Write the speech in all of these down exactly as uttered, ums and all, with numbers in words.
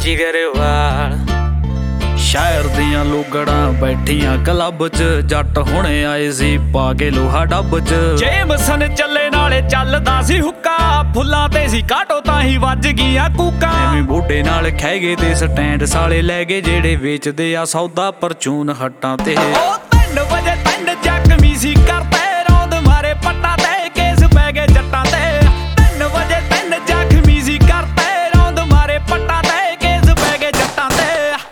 जिगर वाल। शहर दियां लोगड़ां बैठियां क्लब च, जट हुणे आए सी पा के लोहा डब च। जेमसन चले नाले चलदा सी हुक्का, फुल्लां ते सी काटो ताही वज गईयां कूकां। एवें बूढ़े नाल खह गए ते स्टैंड साले लै गए, जेड़े वेचदे आ सौदा परचून हट्टां ते। ओ तीन बजे तीन जख्मी सी करते रौंद मारे पट्टा ते, केस पै गए जट्टां ते। तीन बजे तीन जख्मी सी करते रौंद मारे पट्टा ते, केस पै गए जट्टां ते।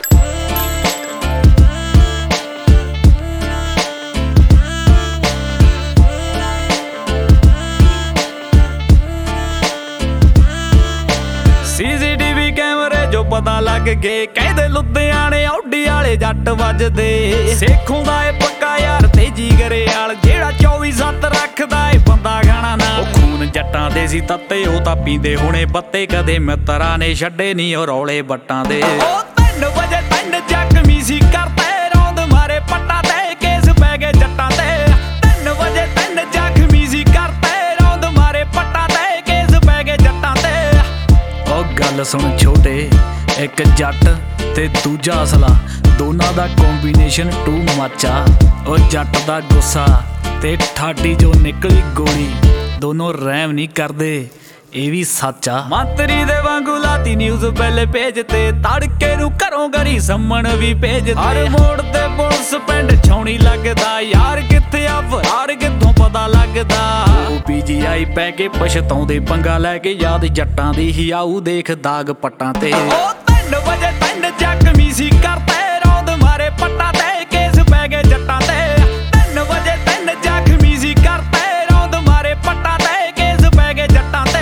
सीसीटीवी कैमरे जो पता लग गए, कहदे लुधियाने औडी वाले जट वजदे। सेखों दा ए पक्का यार ते जिगरे वाल, जेड़ा चौबी सत्त रखदा ए बंदा गाना ना। खून जट्टां दे सी तत्ते, ओ तां पींदे हुणे बत्ते, कदे मित्तरां ने छड्डे नी ओ रौले बट्टां दे। ओ तीन बजे तीन जख्मी सी करते रौंद मारे पट्टा ते, केस पै गए जट्टां ते। तीन बजे तीन जख्मी सी करते रौंद मारे पट्टा ते, केस पै गए जट्टां ते। ओ गल सुन छोटे, एक जट ते दूजा असला, दोनां दा कॉम्बीनेशन टू मच आ। ओ जट दा गुस्सा ते ठाडी जो निकली गोली, दोनों रैम नहीं करदे, ए भी सच आ। मंत्री दे वांगू लाती न्यूज़ पहले पेज ते, तड़के नू घरों घरी सम्मन भी भेजदे। हर मोड़ ते पुलिस पिंड छौनी लगदा, यार कित्थे आ फरार कित्थों पता लगदा। ओ पीजीआई पै के पछताउंदे, पंगा लै के याद जट्टां दी ही आऊ, देख दाग पट्टां ते। ओ तीन बजे तीन जख्मी सी करते रौंद मारे पट्टा ते, केस पै गए जट्टां ते। तीन बजे तीन जख्मी सी करते रौंद मारे पट्टा ते, केस पै गए जट्टां ते।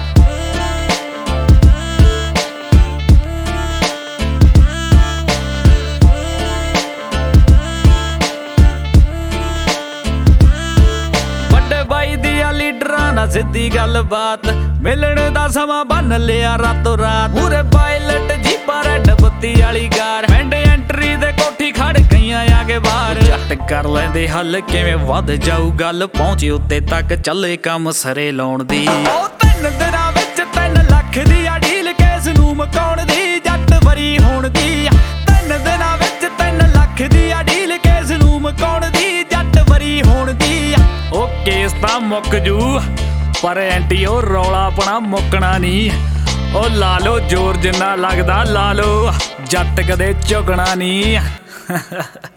बड़े बाई दिया लीडरां नाल सिद्धी गलबात, मिलण दा समां बन लिया रातों रात। पूरे पायलट जीपा रेड बत्ती वाली कार, पिंड एंट्री दे कोठी खड़ गईयां आगे बाहर। जट कर लैंदे हल किवें वध जाऊ गल, पहुंचे उत्ते तक चले कम सरे लाउण दी। ओ तीन दिनां विच तीन लख दी आ डील, केस नूं मुकाउण दी जट वरी होण दी। तीन दिनां विच तीन लख दी आ डील, केस नूं मुकाउण दी जट वरी होण दी। ओ केस तां मुक जू, पर एंटी ओ रौला अपना मुकना नहीं। ओ ला लो जोर जिन्ना लगदा ला लो, जट कदे झुकना नहीं।